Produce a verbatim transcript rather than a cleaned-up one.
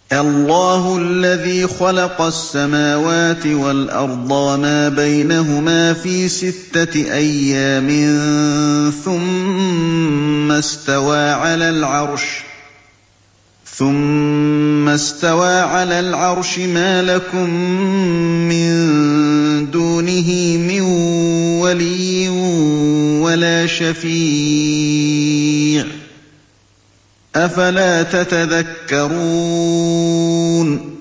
اللَّهُ الَّذِي خَلَقَ السَّمَاوَاتِ وَالْأَرْضَ وَمَا بَيْنَهُمَا فِي سِتَّةِ أَيَّامٍ ثُمَّ اسْتَوَىٰ عَلَى الْعَرْشِ ۖ مَا لَكُم مِّن دُونِهِ مِن وَلِيٍّ وَلَا شَفِيعٍ ۚ أَفَلَا تَتَذَكَّرُونَ